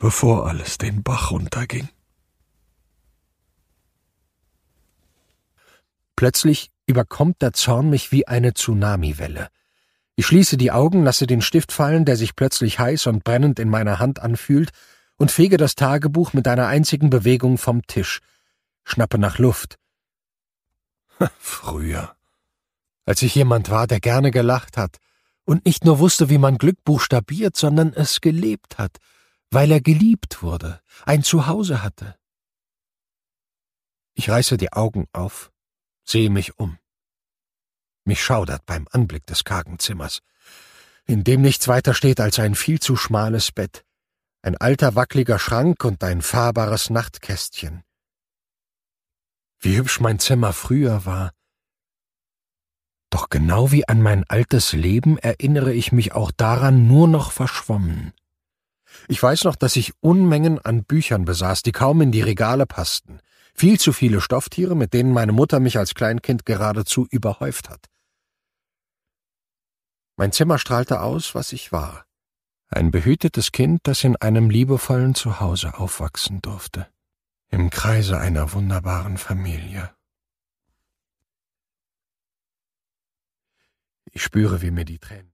bevor alles den Bach runterging. Plötzlich überkommt der Zorn mich wie eine Tsunamiwelle. Ich schließe die Augen, lasse den Stift fallen, der sich plötzlich heiß und brennend in meiner Hand anfühlt, und fege das Tagebuch mit einer einzigen Bewegung vom Tisch, schnappe nach Luft. Früher, als ich jemand war, der gerne gelacht hat und nicht nur wusste, wie man Glück buchstabiert, sondern es gelebt hat, weil er geliebt wurde, ein Zuhause hatte. Ich reiße die Augen auf, sehe mich um. Mich schaudert beim Anblick des kargen Zimmers, in dem nichts weiter steht als ein viel zu schmales Bett, ein alter wackeliger Schrank und ein fahrbares Nachtkästchen. Wie hübsch mein Zimmer früher war. Doch genau wie an mein altes Leben erinnere ich mich auch daran nur noch verschwommen. Ich weiß noch, dass ich Unmengen an Büchern besaß, die kaum in die Regale passten. Viel zu viele Stofftiere, mit denen meine Mutter mich als Kleinkind geradezu überhäuft hat. Mein Zimmer strahlte aus, was ich war. Ein behütetes Kind, das in einem liebevollen Zuhause aufwachsen durfte. Im Kreise einer wunderbaren Familie. Ich spüre, wie mir die Tränen